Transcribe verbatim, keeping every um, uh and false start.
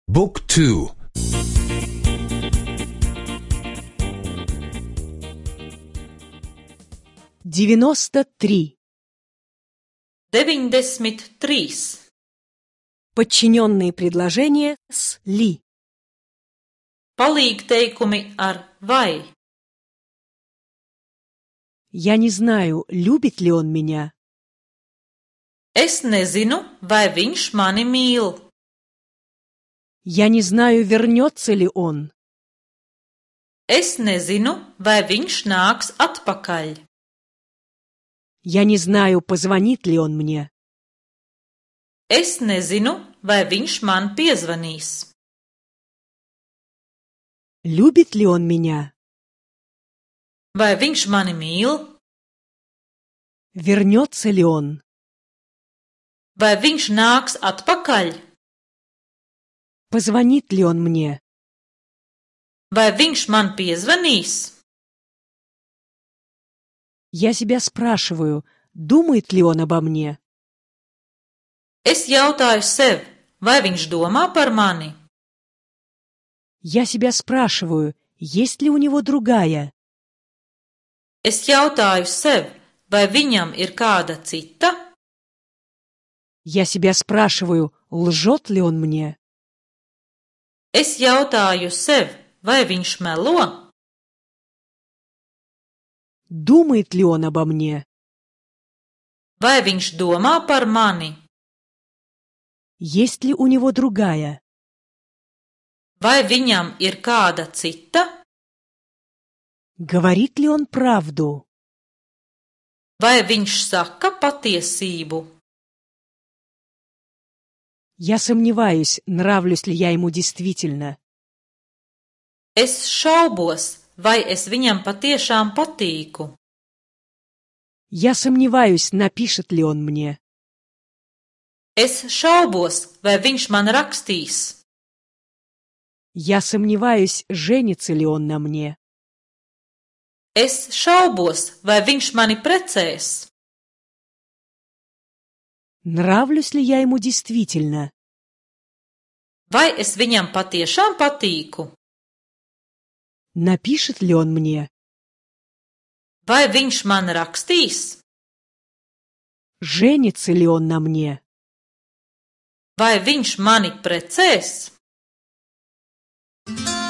Book two. девяносто три. Deviņdesmit trīs. Подчиненные предложения с ли. Palīgteikumi ar vai. Я не знаю, любит ли он меня. Es nezinu, vai viņš mani mīl. Я не знаю, вернется ли он. Es nezinu, vai viņš nāks atpakaļ. Я не знаю, позвонит ли он мне. Es nezinu, vai viņš man piezvanīs. Любит ли он меня? Vai viņš mani mīl? Вернется ли он? Vai viņš nāks atpakaļ? Позвонит ли он мне? Vai viņš man piezvanīs? Я себя спрашиваю, думает ли он обо мне? Es jautāju sev, vai viņš domā par mani? Я себя спрашиваю, есть ли у него другая? Es jautāju sev, vai viņam ir kāda cita? Я себя спрашиваю, лжет ли он мне? Es jautāju sev, vai viņš melo? Думает ли он обо мне? Vai viņš domā par mani? Есть ли у него другая? Vai viņam ir kāda cita? Говорит ли он правду? Vai viņš saka patiesību? Я сомневаюсь, нравлюсь ли я ему действительно. Es šaubos, vai es viņam patiešām patīku. Я сомневаюсь, напишет ли он мне. Es šaubos, vai viņš man rakstīs. Я сомневаюсь, женится ли он на мне. Es šaubos, vai viņš mani precēs. Нравлюсь ли я ему действительно? Vai es viņam patiešām patīku? Напишет ли он мне? Vai viņš man rakstīs? Женится ли он на мне? Vai viņš mani precēs?